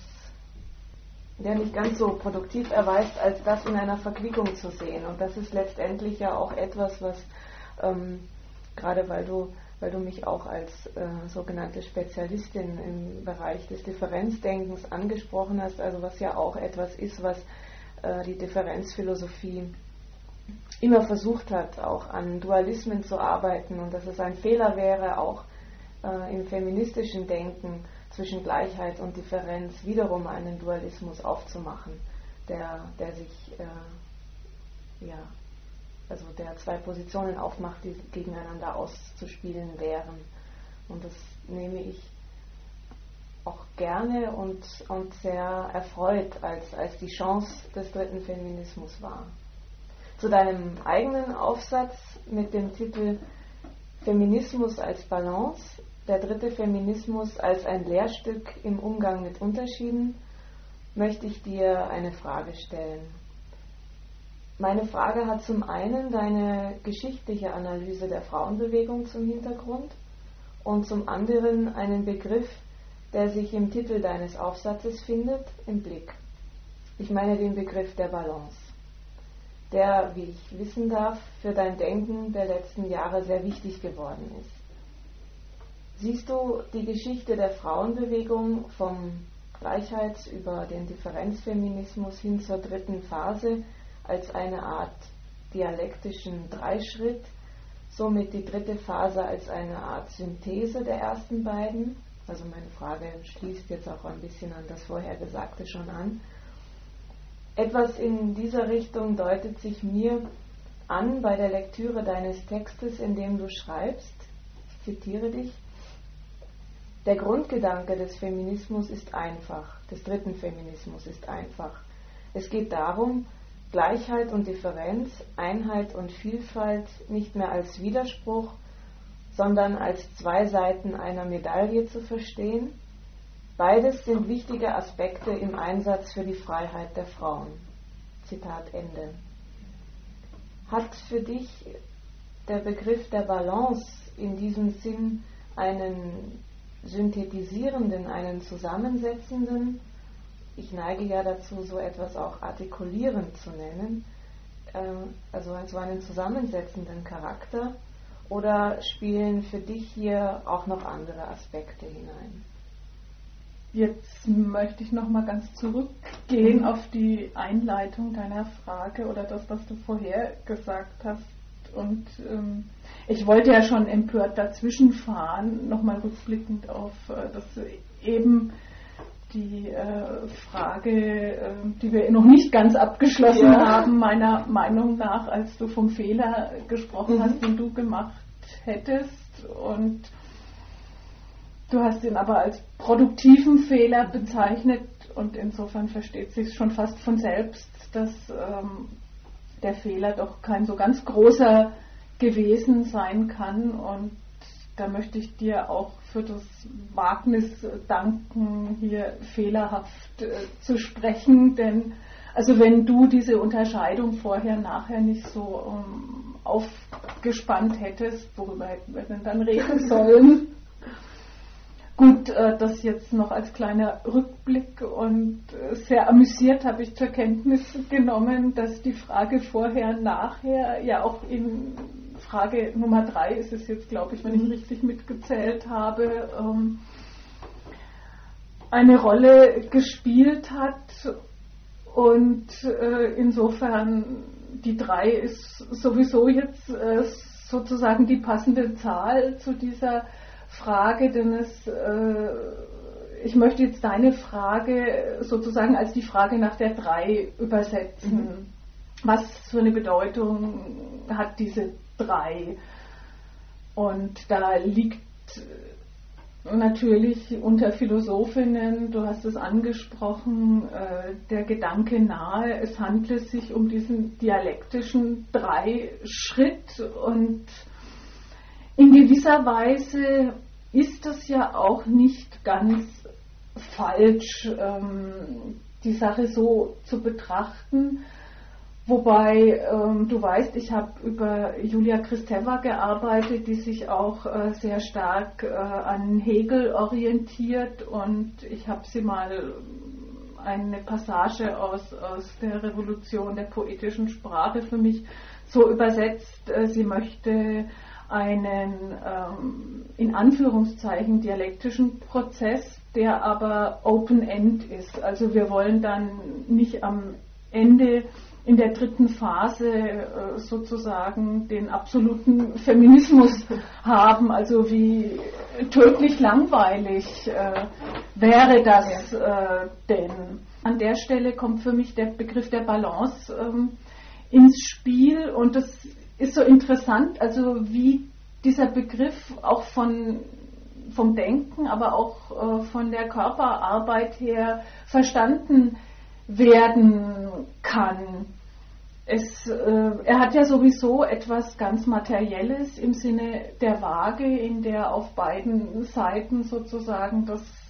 so produktiv erweist, als das in einer Verquickung zu sehen. Und das ist letztendlich ja auch etwas, was gerade weil du mich auch als sogenannte Spezialistin im Bereich des Differenzdenkens angesprochen hast, also was ja auch etwas ist, was die Differenzphilosophie immer versucht hat, auch an Dualismen zu arbeiten, und dass es ein Fehler wäre, auch im feministischen Denken zwischen Gleichheit und Differenz wiederum einen Dualismus aufzumachen, der sich der zwei Positionen aufmacht, die gegeneinander auszuspielen wären. Und das nehme ich auch gerne und sehr erfreut als die Chance des dritten Feminismus wahr. Zu deinem eigenen Aufsatz mit dem Titel Feminismus als Balance, der dritte Feminismus als ein Lehrstück im Umgang mit Unterschieden, möchte ich dir eine Frage stellen. Meine Frage hat zum einen deine geschichtliche Analyse der Frauenbewegung zum Hintergrund und zum anderen einen Begriff, der sich im Titel deines Aufsatzes findet, im Blick. Ich meine den Begriff der Balance, der, wie ich wissen darf, für dein Denken der letzten Jahre sehr wichtig geworden ist. Siehst du die Geschichte der Frauenbewegung vom Gleichheits- über den Differenzfeminismus hin zur dritten Phase als eine Art dialektischen Dreischritt, somit die dritte Phase als eine Art Synthese der ersten beiden? Also meine Frage schließt jetzt auch ein bisschen an das Vorhergesagte schon an. Etwas in dieser Richtung deutet sich mir an bei der Lektüre deines Textes, in dem du schreibst, ich zitiere dich: Der Grundgedanke des Feminismus ist einfach, des dritten Feminismus ist einfach. Es geht darum, Gleichheit und Differenz, Einheit und Vielfalt nicht mehr als Widerspruch, sondern als zwei Seiten einer Medaille zu verstehen. Beides sind wichtige Aspekte im Einsatz für die Freiheit der Frauen. Zitat Ende. Hat für dich der Begriff der Balance in diesem Sinn einen synthetisierenden, einen zusammensetzenden, ich neige ja dazu, so etwas auch artikulierend zu nennen, also einen zusammensetzenden Charakter, oder spielen für dich hier auch noch andere Aspekte hinein? Jetzt möchte ich noch mal ganz zurückgehen auf die Einleitung deiner Frage oder das, was du vorher gesagt hast. Und ich wollte ja schon empört dazwischen fahren, nochmal rückblickend auf das eben die Frage, die wir noch nicht ganz abgeschlossen haben, meiner Meinung nach, als du vom Fehler gesprochen hast, den du gemacht hättest. Und du hast ihn aber als produktiven Fehler bezeichnet und insofern versteht sich schon fast von selbst, dass der Fehler doch kein so ganz großer gewesen sein kann. Und da möchte ich dir auch für das Wagnis danken, hier fehlerhaft zu sprechen, denn also wenn du diese Unterscheidung vorher-nachher nicht so aufgespannt hättest, worüber hätten wir denn dann reden sollen? Gut, das jetzt noch als kleiner Rückblick, und sehr amüsiert habe ich zur Kenntnis genommen, dass die Frage vorher-nachher ja auch in Frage Nummer 3 ist es jetzt, glaube ich, wenn ich richtig mitgezählt habe, eine Rolle gespielt hat. Und insofern die 3 ist sowieso jetzt sozusagen die passende Zahl zu dieser Frage, denn ich möchte jetzt deine Frage sozusagen als die Frage nach der 3 übersetzen. Was für eine Bedeutung hat diese 3? Und da liegt natürlich unter Philosophinnen, du hast es angesprochen, der Gedanke nahe, es handelt sich um diesen dialektischen 3-Schritt, und in gewisser Weise ist das ja auch nicht ganz falsch, die Sache so zu betrachten. Wobei, du weißt, ich habe über Julia Kristeva gearbeitet, die sich auch sehr stark an Hegel orientiert, und ich habe sie mal eine Passage aus der Revolution der poetischen Sprache für mich so übersetzt. Sie möchte einen in Anführungszeichen dialektischen Prozess, der aber open-end ist. Also wir wollen dann nicht am Ende in der dritten Phase sozusagen den absoluten Feminismus haben. Also wie tödlich langweilig wäre das denn? An der Stelle kommt für mich der Begriff der Balance ins Spiel, und das ist so interessant, also wie dieser Begriff auch vom Denken, aber auch von der Körperarbeit her verstanden werden kann. Er hat ja sowieso etwas ganz Materielles im Sinne der Waage, in der auf beiden Seiten sozusagen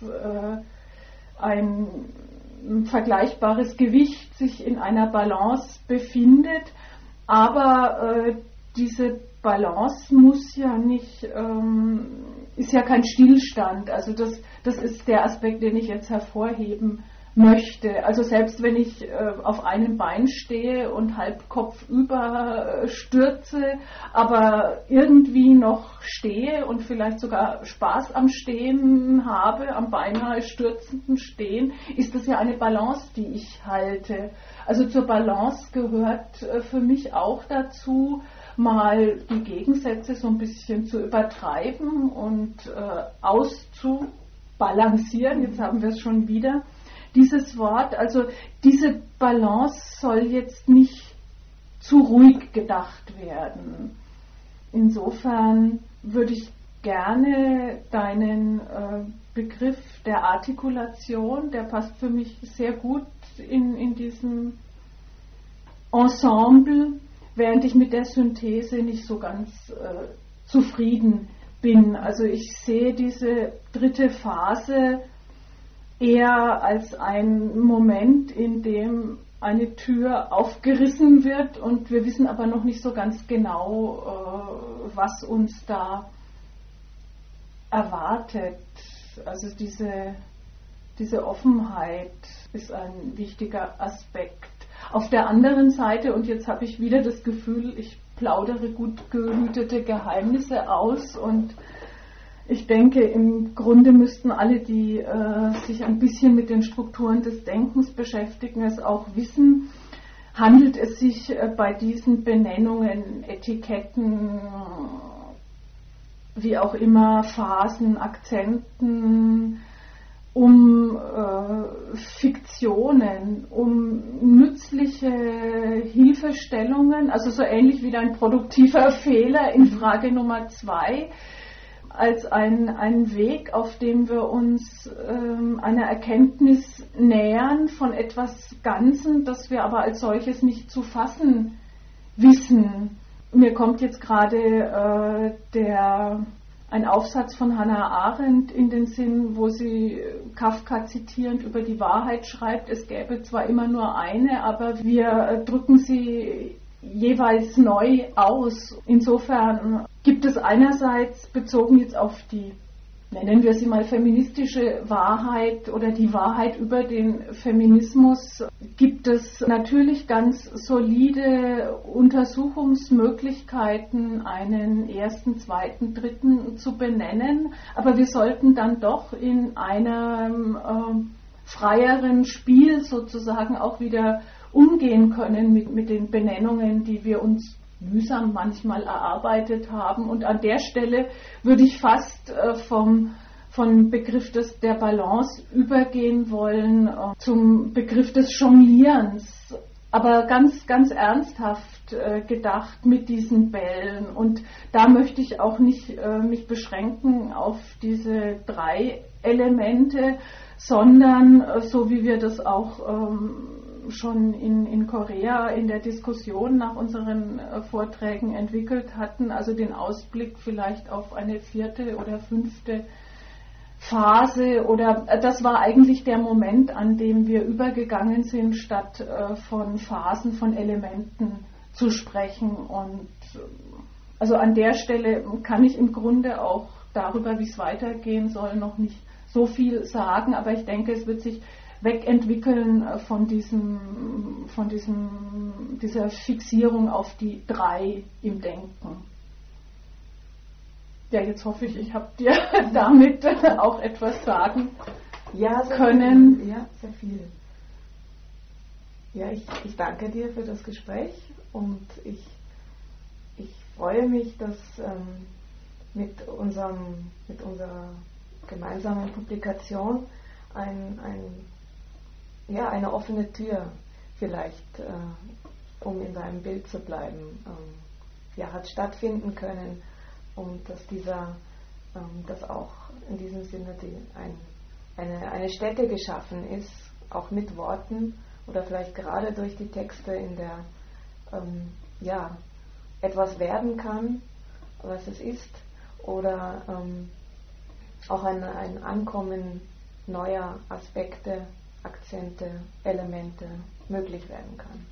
ein vergleichbares Gewicht sich in einer Balance befindet, aber diese Balance muss ja nicht, ist ja kein Stillstand. Also das ist der Aspekt, den ich jetzt hervorheben möchte. Also selbst wenn ich auf einem Bein stehe und halb kopfüber stürze, aber irgendwie noch stehe und vielleicht sogar Spaß am Stehen habe, am beinahe stürzenden Stehen, ist das ja eine Balance, die ich halte. Also zur Balance gehört für mich auch dazu, mal die Gegensätze so ein bisschen zu übertreiben und auszubalancieren. Jetzt haben wir es schon wieder. Dieses Wort, also diese Balance soll jetzt nicht zu ruhig gedacht werden. Insofern würde ich gerne deinen Begriff der Artikulation, der passt für mich sehr gut in diesem Ensemble, während ich mit der Synthese nicht so ganz zufrieden bin. Also ich sehe diese dritte Phase eher als ein Moment, in dem eine Tür aufgerissen wird und wir wissen aber noch nicht so ganz genau, was uns da erwartet. Also diese Offenheit ist ein wichtiger Aspekt. Auf der anderen Seite, und jetzt habe ich wieder das Gefühl, ich plaudere gut gehütete Geheimnisse aus, und ich denke, im Grunde müssten alle, die sich ein bisschen mit den Strukturen des Denkens beschäftigen, es auch wissen. Handelt es sich bei diesen Benennungen, Etiketten, wie auch immer, Phasen, Akzenten, um Fiktionen, um nützliche Hilfestellungen, also so ähnlich wie ein produktiver Fehler in Frage Nummer 2, als ein Weg, auf dem wir uns einer Erkenntnis nähern von etwas Ganzen, das wir aber als solches nicht zu fassen wissen. Mir kommt jetzt gerade ein Aufsatz von Hannah Arendt in den Sinn, wo sie Kafka zitierend über die Wahrheit schreibt, es gäbe zwar immer nur eine, aber wir drücken sie jeweils neu aus. Insofern gibt es einerseits, bezogen jetzt auf die, nennen wir sie mal feministische Wahrheit oder die Wahrheit über den Feminismus, gibt es natürlich ganz solide Untersuchungsmöglichkeiten, einen ersten, zweiten, dritten zu benennen, aber wir sollten dann doch in einem freieren Spiel sozusagen auch wieder umgehen können mit den Benennungen, die wir uns mühsam manchmal erarbeitet haben. Und an der Stelle würde ich fast vom Begriff der Balance übergehen wollen zum Begriff des Jonglierens, aber ganz, ganz ernsthaft gedacht mit diesen Bällen. Und da möchte ich auch nicht mich beschränken auf diese 3 Elemente, sondern so wie wir das auch schon in Korea in der Diskussion nach unseren Vorträgen entwickelt hatten, also den Ausblick vielleicht auf eine 4. oder 5. Phase, oder das war eigentlich der Moment, an dem wir übergegangen sind, statt von Phasen, von Elementen zu sprechen. Und also an der Stelle kann ich im Grunde auch darüber, wie es weitergehen soll, noch nicht so viel sagen, aber ich denke, es wird sich wegentwickeln von dieser Fixierung auf die 3 im Denken. Ja, jetzt hoffe ich habe dir damit auch etwas sagen können. Viel. Ja, sehr viel. Ja, ich danke dir für das Gespräch und ich freue mich, dass mit unserer gemeinsamen Publikation eine offene Tür vielleicht, um in deinem Bild zu bleiben, hat stattfinden können und dass auch in diesem Sinne eine Stätte geschaffen ist, auch mit Worten oder vielleicht gerade durch die Texte, in der etwas werden kann, was es ist, oder auch ein Ankommen neuer Aspekte, Akzente, Elemente möglich werden kann.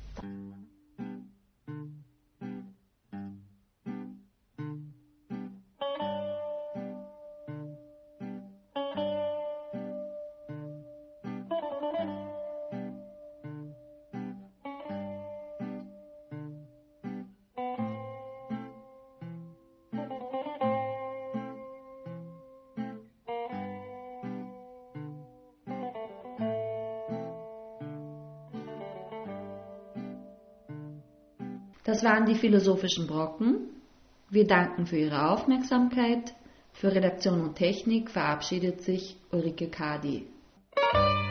Das waren die philosophischen Brocken. Wir danken für Ihre Aufmerksamkeit. Für Redaktion und Technik verabschiedet sich Ulrike Kadi.